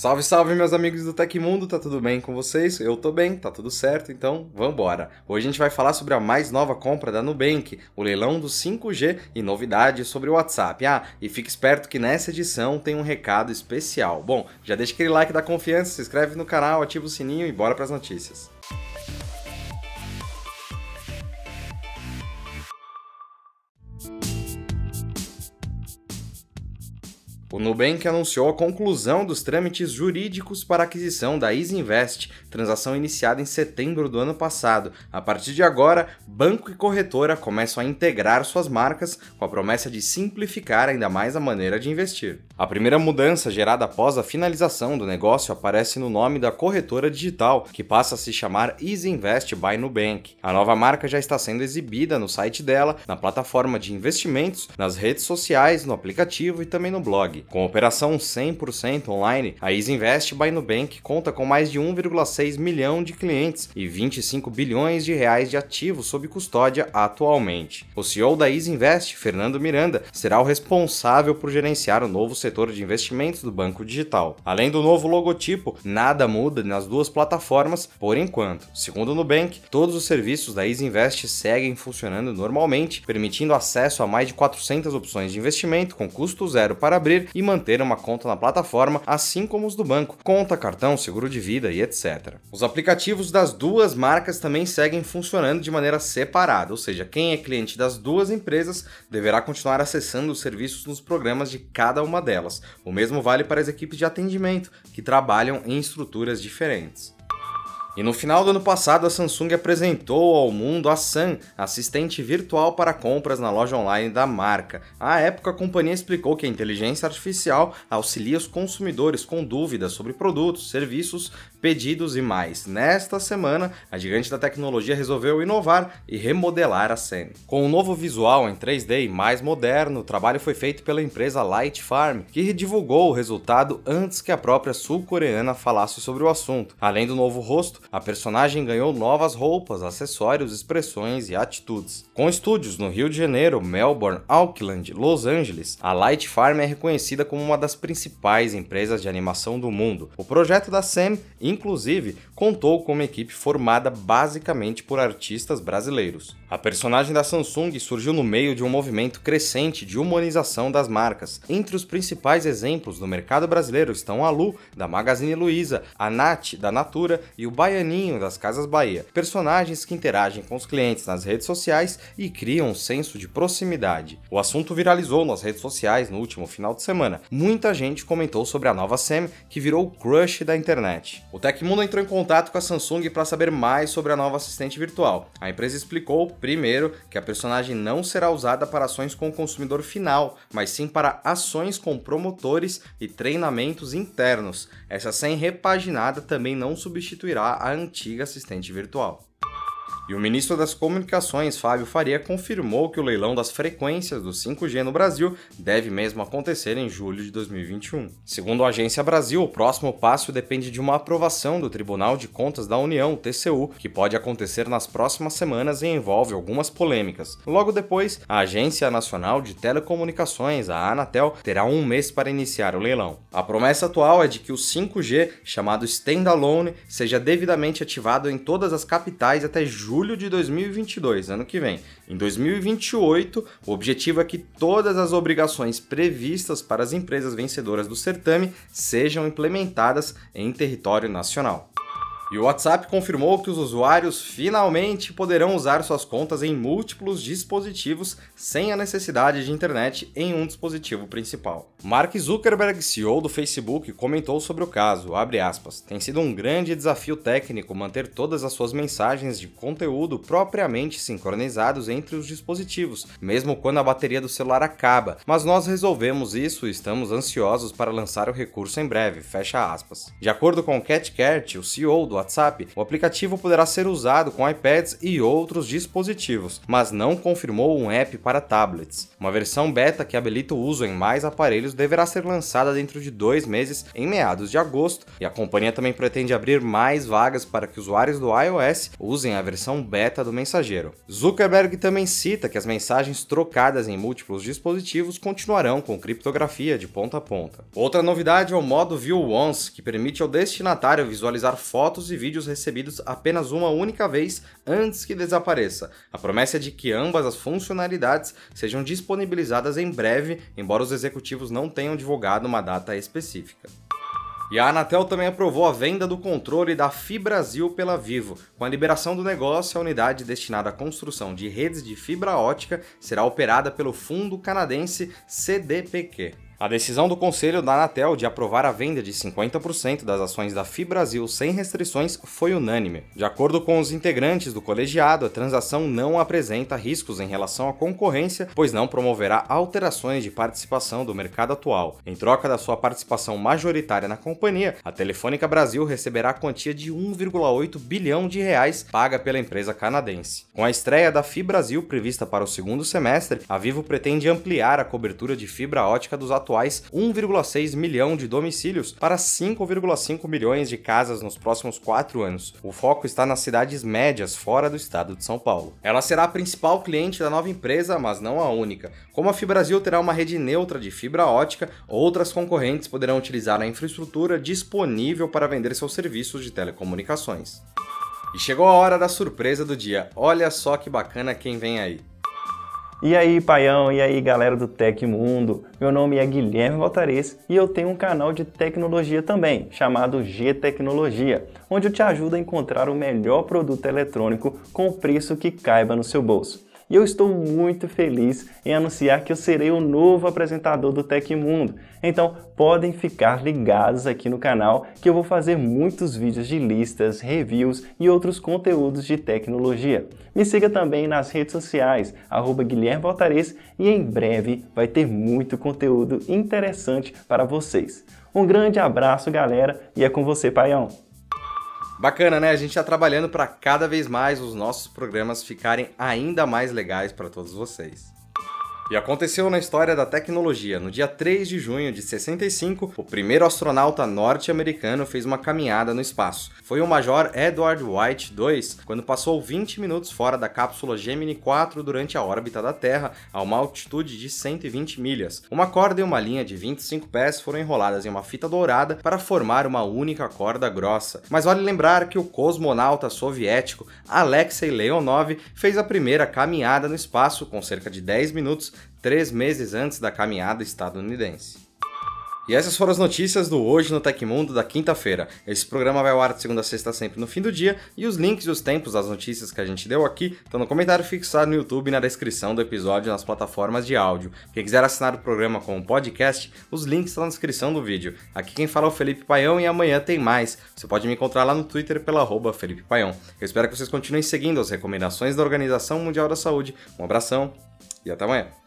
Salve, salve, meus amigos do Tecmundo, tá tudo bem com vocês? Eu tô bem, tá tudo certo, então vambora! Hoje a gente vai falar sobre a mais nova compra da Nubank, o leilão do 5G e novidades sobre o WhatsApp. E fique esperto que nessa edição tem um recado especial. Bom, já deixa aquele like da confiança, se inscreve no canal, ativa o sininho e bora pras notícias. O Nubank anunciou a conclusão dos trâmites jurídicos para a aquisição da Isinvest, transação iniciada em setembro do ano passado. A partir de agora, banco e corretora começam a integrar suas marcas com a promessa de simplificar ainda mais a maneira de investir. A primeira mudança gerada após a finalização do negócio aparece no nome da corretora digital, que passa a se chamar Isinvest by Nubank. A nova marca já está sendo exibida no site dela, na plataforma de investimentos, nas redes sociais, no aplicativo e também no blog. Com operação 100% online, a Isinvest by Nubank conta com mais de 1,6 milhão de clientes e 25 bilhões de reais de ativos sob custódia atualmente. O CEO da Isinvest, Fernando Miranda, será o responsável por gerenciar o novo setor de investimentos do banco digital. Além do novo logotipo, nada muda nas duas plataformas por enquanto. Segundo o Nubank, todos os serviços da Isinvest seguem funcionando normalmente, permitindo acesso a mais de 400 opções de investimento com custo zero para abrir e manter uma conta na plataforma, assim como os do banco, conta, cartão, seguro de vida e etc. Os aplicativos das duas marcas também seguem funcionando de maneira separada, ou seja, quem é cliente das duas empresas deverá continuar acessando os serviços nos programas de cada uma delas. O mesmo vale para as equipes de atendimento, que trabalham em estruturas diferentes. E no final do ano passado, a Samsung apresentou ao mundo a Sam, assistente virtual para compras na loja online da marca. À época, a companhia explicou que a inteligência artificial auxilia os consumidores com dúvidas sobre produtos, serviços, pedidos e mais. Nesta semana, a gigante da tecnologia resolveu inovar e remodelar a Sam. Com um novo visual em 3D e mais moderno, o trabalho foi feito pela empresa Light Farm, que divulgou o resultado antes que a própria sul-coreana falasse sobre o assunto. Além do novo rosto, a personagem ganhou novas roupas, acessórios, expressões e atitudes. Com estúdios no Rio de Janeiro, Melbourne, Auckland, Los Angeles, a Light Farm é reconhecida como uma das principais empresas de animação do mundo. O projeto da Sam, inclusive, contou com uma equipe formada basicamente por artistas brasileiros. A personagem da Samsung surgiu no meio de um movimento crescente de humanização das marcas. Entre os principais exemplos do mercado brasileiro estão a Lu, da Magazine Luiza, a Nath, da Natura e o Baianinho, das Casas Bahia, personagens que interagem com os clientes nas redes sociais e criam um senso de proximidade. O assunto viralizou nas redes sociais no último final de semana. Muita gente comentou sobre a nova Sam, que virou o crush da internet. O Tecmundo entrou em contato com a Samsung para saber mais sobre a nova assistente virtual. A empresa explicou, primeiro, que a personagem não será usada para ações com o consumidor final, mas sim para ações com promotores e treinamentos internos. Essa Sam repaginada também não substituirá a antiga assistente virtual. E o ministro das Comunicações, Fábio Faria, confirmou que o leilão das frequências do 5G no Brasil deve mesmo acontecer em julho de 2021. Segundo a Agência Brasil, o próximo passo depende de uma aprovação do Tribunal de Contas da União, TCU, que pode acontecer nas próximas semanas e envolve algumas polêmicas. Logo depois, a Agência Nacional de Telecomunicações, a Anatel, terá um mês para iniciar o leilão. A promessa atual é de que o 5G, chamado Standalone, seja devidamente ativado em todas as capitais até julho de 2022, ano que vem. Em 2028, o objetivo é que todas as obrigações previstas para as empresas vencedoras do certame sejam implementadas em território nacional. E o WhatsApp confirmou que os usuários finalmente poderão usar suas contas em múltiplos dispositivos sem a necessidade de internet em um dispositivo principal. Mark Zuckerberg, CEO do Facebook, comentou sobre o caso, abre aspas, tem sido um grande desafio técnico manter todas as suas mensagens de conteúdo propriamente sincronizados entre os dispositivos, mesmo quando a bateria do celular acaba, mas nós resolvemos isso e estamos ansiosos para lançar o recurso em breve, fecha aspas. De acordo com Cat Kert, o CEO do do WhatsApp, o aplicativo poderá ser usado com iPads e outros dispositivos, mas não confirmou um app para tablets. Uma versão beta que habilita o uso em mais aparelhos deverá ser lançada dentro de 2 meses, em meados de agosto, e a companhia também pretende abrir mais vagas para que usuários do iOS usem a versão beta do mensageiro. Zuckerberg também cita que as mensagens trocadas em múltiplos dispositivos continuarão com criptografia de ponta a ponta. Outra novidade é o modo View Once, que permite ao destinatário visualizar fotos e vídeos recebidos apenas uma única vez antes que desapareça. A promessa é de que ambas as funcionalidades sejam disponibilizadas em breve, embora os executivos não tenham divulgado uma data específica. E a Anatel também aprovou a venda do controle da FiBrasil pela Vivo. Com a liberação do negócio, a unidade destinada à construção de redes de fibra ótica será operada pelo fundo canadense CDPQ. A decisão do Conselho da Anatel de aprovar a venda de 50% das ações da FiBrasil sem restrições foi unânime. De acordo com os integrantes do colegiado, a transação não apresenta riscos em relação à concorrência, pois não promoverá alterações de participação do mercado atual. Em troca da sua participação majoritária na companhia, a Telefônica Brasil receberá a quantia de 1,8 bilhão de reais paga pela empresa canadense. Com a estreia da FiBrasil prevista para o segundo semestre, a Vivo pretende ampliar a cobertura de fibra ótica dos atuais 1,6 milhão de domicílios para 5,5 milhões de casas nos próximos 4 anos. O foco está nas cidades médias fora do estado de São Paulo. Ela será a principal cliente da nova empresa, mas não a única. Como a FiBrasil terá uma rede neutra de fibra ótica, outras concorrentes poderão utilizar a infraestrutura disponível para vender seus serviços de telecomunicações. E chegou a hora da surpresa do dia. Olha só que bacana quem vem aí. E aí, paião, e aí, galera do Tecmundo? Meu nome é Guilherme Valtares e eu tenho um canal de tecnologia também, chamado G Tecnologia, onde eu te ajudo a encontrar o melhor produto eletrônico com o preço que caiba no seu bolso. E eu estou muito feliz em anunciar que eu serei o novo apresentador do Tecmundo. Então podem ficar ligados aqui no canal que eu vou fazer muitos vídeos de listas, reviews e outros conteúdos de tecnologia. Me siga também nas redes sociais, @Guilherme Valtares, e em breve vai ter muito conteúdo interessante para vocês. Um grande abraço, galera, e é com você, paião! Bacana, né? A gente está trabalhando para cada vez mais os nossos programas ficarem ainda mais legais para todos vocês. E aconteceu na história da tecnologia. No dia 3 de junho de 65, o primeiro astronauta norte-americano fez uma caminhada no espaço. Foi o Major Edward White II, quando passou 20 minutos fora da cápsula Gemini 4 durante a órbita da Terra, a uma altitude de 120 milhas. Uma corda e uma linha de 25 pés foram enroladas em uma fita dourada para formar uma única corda grossa. Mas vale lembrar que o cosmonauta soviético Alexei Leonov fez a primeira caminhada no espaço com cerca de 10 minutos, 3 meses antes da caminhada estadunidense. E essas foram as notícias do Hoje no Tecmundo da quinta-feira. Esse programa vai ao ar de segunda a sexta sempre no fim do dia, e os links e os tempos das notícias que a gente deu aqui estão no comentário fixado no YouTube e na descrição do episódio nas plataformas de áudio. Quem quiser assinar o programa como podcast, os links estão na descrição do vídeo. Aqui quem fala é o Felipe Paião e amanhã tem mais. Você pode me encontrar lá no Twitter pela @Felipe Paião. Eu espero que vocês continuem seguindo as recomendações da Organização Mundial da Saúde. Um abração e até amanhã.